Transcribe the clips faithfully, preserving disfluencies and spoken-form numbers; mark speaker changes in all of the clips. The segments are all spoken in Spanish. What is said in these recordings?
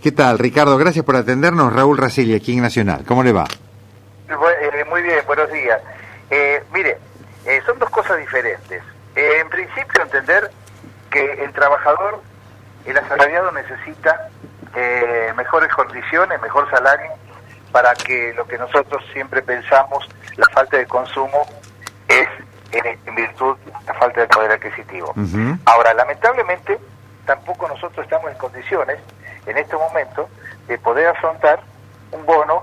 Speaker 1: ¿Qué tal, Ricardo? Gracias por atendernos. Raúl Raselli, aquí en Nacional. ¿Cómo le va?
Speaker 2: Eh, muy bien, buenos días. Eh, mire, eh, son dos cosas diferentes. Eh, en principio, entender que el trabajador, el asalariado necesita eh, mejores condiciones, mejor salario, para que lo que nosotros siempre pensamos, la falta de consumo, es en, en virtud de la falta de poder adquisitivo. Uh-huh. Ahora, lamentablemente, tampoco nosotros estamos en condiciones, en este momento, de poder afrontar un bono.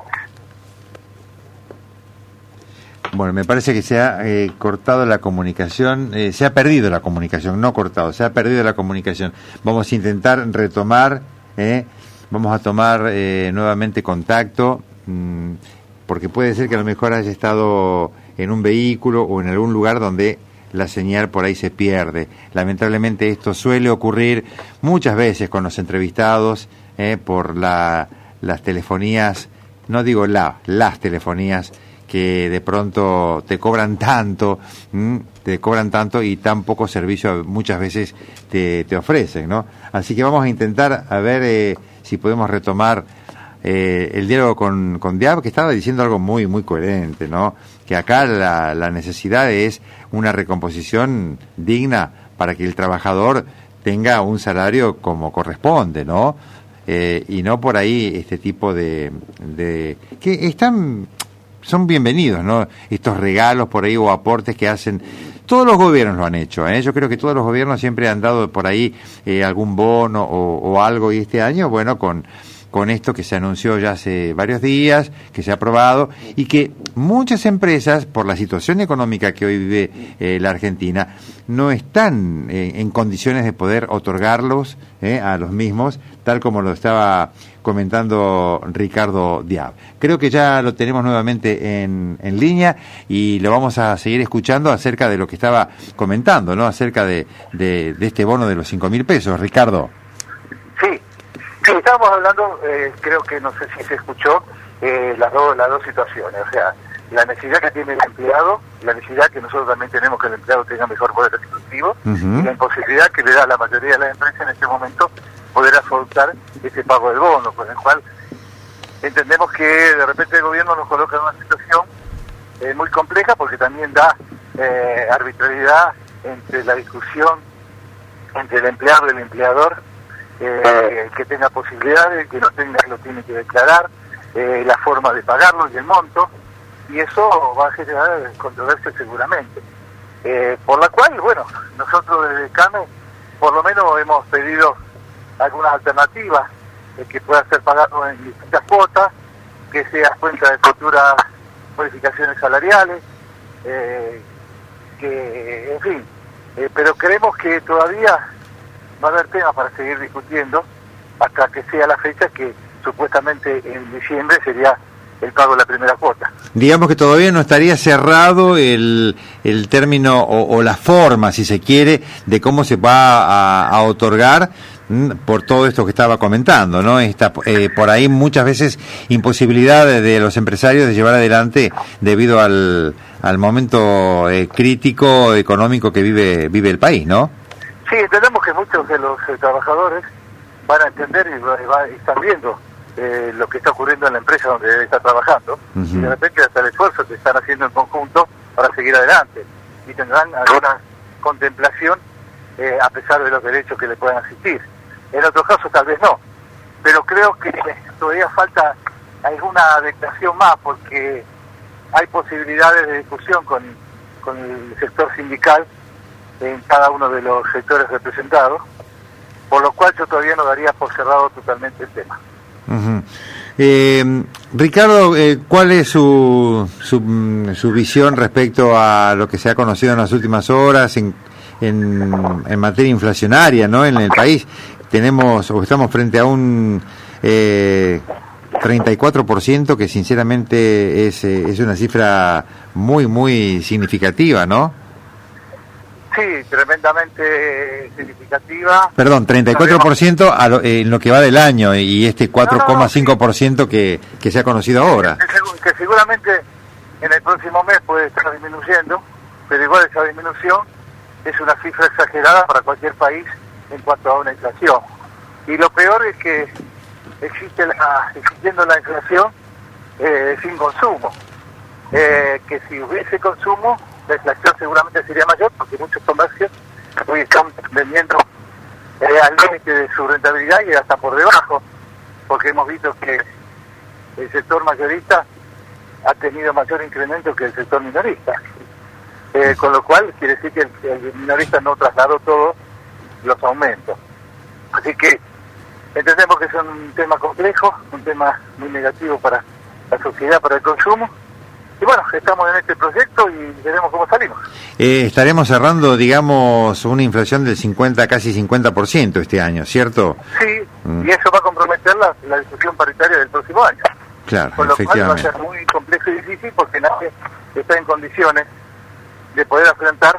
Speaker 1: Bueno, me parece que se ha eh, cortado la comunicación, eh, se ha perdido la comunicación, no cortado, se ha perdido la comunicación. Vamos a intentar retomar, eh, vamos a tomar eh, nuevamente contacto, mmm, porque puede ser que a lo mejor haya estado en un vehículo o en algún lugar donde la señal por ahí se pierde. Lamentablemente esto suele ocurrir muchas veces con los entrevistados eh, por la, las telefonías, no digo la, las telefonías, que de pronto te cobran tanto, ¿m? te cobran tanto y tan poco servicio muchas veces te, te ofrecen, ¿no? Así que vamos a intentar a ver eh, si podemos retomar eh, el diálogo con, con Diab, que estaba diciendo algo muy muy coherente, ¿no? Que acá la, la necesidad es una recomposición digna para que el trabajador tenga un salario como corresponde, ¿no? Eh, y no por ahí este tipo de, de que están son bienvenidos, ¿no? Estos regalos por ahí o aportes que hacen. Todos los gobiernos lo han hecho, ¿eh? Yo creo que todos los gobiernos siempre han dado por ahí eh, algún bono o, o algo, y este año, bueno, con con esto que se anunció ya hace varios días, que se ha aprobado, y que muchas empresas, por la situación económica que hoy vive eh, la Argentina, no están eh, en condiciones de poder otorgarlos eh, a los mismos, tal como lo estaba comentando Ricardo Diab. Creo que ya lo tenemos nuevamente en, en línea y lo vamos a seguir escuchando acerca de lo que estaba comentando, ¿no? Acerca de, de, de este bono de los cinco mil pesos. Ricardo.
Speaker 2: Sí. Sí, estábamos hablando, eh, creo que no sé si se escuchó, eh, las, dos, las dos situaciones, o sea, la necesidad que tiene el empleado, la necesidad que nosotros también tenemos que el empleado tenga mejor poder adquisitivo, uh-huh. y la imposibilidad que le da a la mayoría de las empresas en este momento poder afrontar ese pago del bono, con el cual entendemos que de repente el gobierno nos coloca en una situación eh, muy compleja, porque también da eh, arbitrariedad entre la discusión entre el empleado y el empleador. Eh, que tenga posibilidades, que no tenga, lo tiene que declarar, eh, la forma de pagarlo y el monto, y eso va a generar controversia seguramente. Eh, por la cual, bueno, nosotros desde CAME por lo menos hemos pedido algunas alternativas eh, que pueda ser pagado en distintas cuotas, que sea cuenta de futuras modificaciones salariales, eh, que, en fin, eh, pero creemos que todavía va a haber temas para seguir discutiendo hasta que sea la fecha que supuestamente en diciembre sería el pago de la primera cuota.
Speaker 1: Digamos que todavía no estaría cerrado el, el término o, o la forma, si se quiere, de cómo se va a, a otorgar m, por todo esto que estaba comentando, ¿no? Esta, eh, por ahí muchas veces imposibilidad de, de los empresarios de llevar adelante debido al, al momento eh, crítico económico que vive vive el país, ¿no?
Speaker 2: Sí, entendemos que muchos de los eh, trabajadores van a entender y, va, y, va, y están viendo eh, lo que está ocurriendo en la empresa donde está trabajando, uh-huh. y de repente hasta el esfuerzo que están haciendo en conjunto para seguir adelante, y tendrán alguna contemplación eh, a pesar de los derechos que le puedan asistir. En otros casos tal vez no, pero creo que todavía falta alguna adecuación más, porque hay posibilidades de discusión con, con el sector sindical en cada uno de los sectores representados, por lo cual yo todavía no daría por cerrado totalmente el tema.
Speaker 1: Uh-huh. eh, Ricardo, eh, ¿cuál es su, su su visión respecto a lo que se ha conocido en las últimas horas en, en, en materia inflacionaria, ¿no? En el país tenemos o estamos frente a un eh, treinta y cuatro por ciento que sinceramente es, es una cifra muy muy significativa, ¿no?
Speaker 2: Sí, tremendamente significativa.
Speaker 1: Perdón, treinta y cuatro por ciento a lo, eh, en lo que va del año y este cuatro coma cinco por ciento no, no, sí. que, que se ha conocido ahora.
Speaker 2: Que, que seguramente en el próximo mes puede estar disminuyendo, pero igual esa disminución es una cifra exagerada para cualquier país en cuanto a una inflación. Y lo peor es que existe la, existiendo la inflación eh, sin consumo. Eh, que si hubiese consumo, la inflación seguramente sería mayor, porque muchos comercios hoy están vendiendo eh, al límite de su rentabilidad y hasta por debajo, porque hemos visto que el sector mayorista ha tenido mayor incremento que el sector minorista. Eh, con lo cual quiere decir que el, el minorista no trasladó todos los aumentos. Así que entendemos que es un tema complejo, un tema muy negativo para la sociedad, para el consumo. Y bueno, estamos en este proyecto y veremos cómo salimos.
Speaker 1: Eh, estaremos cerrando, digamos, una inflación del cincuenta, casi cincuenta por ciento este año, ¿cierto?
Speaker 2: Sí,
Speaker 1: mm.
Speaker 2: y eso va a comprometer la, la discusión paritaria del próximo año.
Speaker 1: Claro,
Speaker 2: con lo cual va a
Speaker 1: efectivamente.
Speaker 2: ser muy complejo y difícil porque nadie está en condiciones de poder afrontar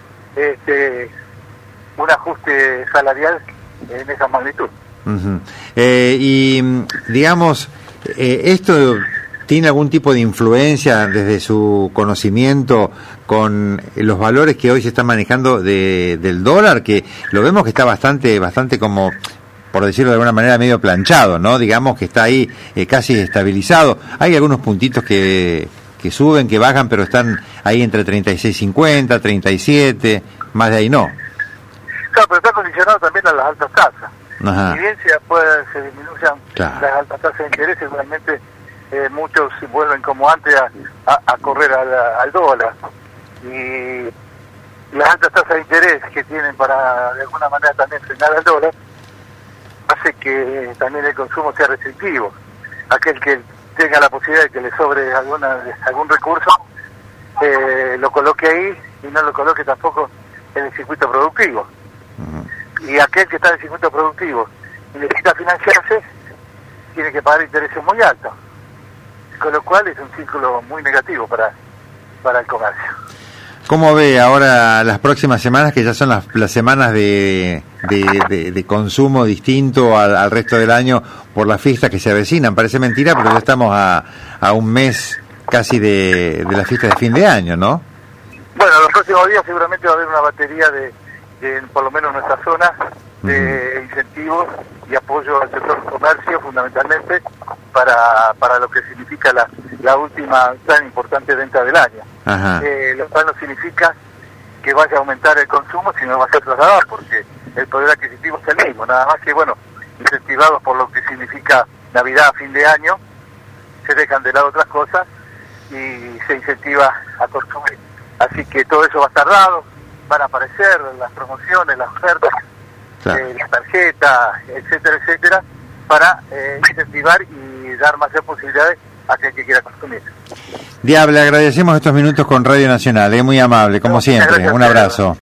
Speaker 2: este, un ajuste salarial en esa magnitud.
Speaker 1: Uh-huh. eh, y, digamos, eh, esto... ¿Tiene algún tipo de influencia desde su conocimiento con los valores que hoy se están manejando de, del dólar? Que lo vemos que está bastante, bastante como, por decirlo de alguna manera, medio planchado, ¿no? Digamos que está ahí eh, casi estabilizado. Hay algunos puntitos que, que suben, que bajan, pero están ahí entre treinta y seis cincuenta, treinta y siete, más de ahí no.
Speaker 2: Claro, pero está condicionado también a las altas tasas.
Speaker 1: Ajá.
Speaker 2: Si bien se, puede, se disminuyan
Speaker 1: claro.
Speaker 2: las altas tasas de interés, seguramente Eh, muchos vuelven como antes a, a, a correr al, al dólar, y las altas tasas de interés que tienen para de alguna manera también frenar al dólar hace que también el consumo sea restrictivo. Aquel que tenga la posibilidad de que le sobre alguna algún recurso eh, lo coloque ahí y no lo coloque tampoco en el circuito productivo. Uh-huh. Y aquel que está en el circuito productivo y necesita financiarse tiene que pagar intereses muy altos, con lo cual es un círculo muy negativo para, para el comercio.
Speaker 1: ¿Cómo ve ahora las próximas semanas, que ya son las, las semanas de, de, de, de consumo distinto al, al resto del año por las fiestas que se avecinan? Parece mentira, pero ya estamos a, a un mes casi de, de la fiesta de fin de año, ¿no?
Speaker 2: Bueno, los próximos días seguramente va a haber una batería de, de por lo menos en nuestra zona, de uh-huh. incentivos y apoyo al sector comercio, fundamentalmente para para lo que significa la, la última tan importante venta del año. Eh, lo cual no significa que vaya a aumentar el consumo, sino va a ser trasladado, porque el poder adquisitivo es el mismo, nada más que, bueno, incentivados por lo que significa Navidad, fin de año, se dejan de lado otras cosas y se incentiva a consumir. Así que todo eso va a estar dado, van a aparecer las promociones, las ofertas, claro. eh, las tarjetas, etcétera, etcétera, para eh, incentivar y dar mayor posibilidades a aquel que quiera consumir.
Speaker 1: Diable, agradecemos estos minutos con Radio Nacional, es eh, muy amable, como no, siempre, un abrazo.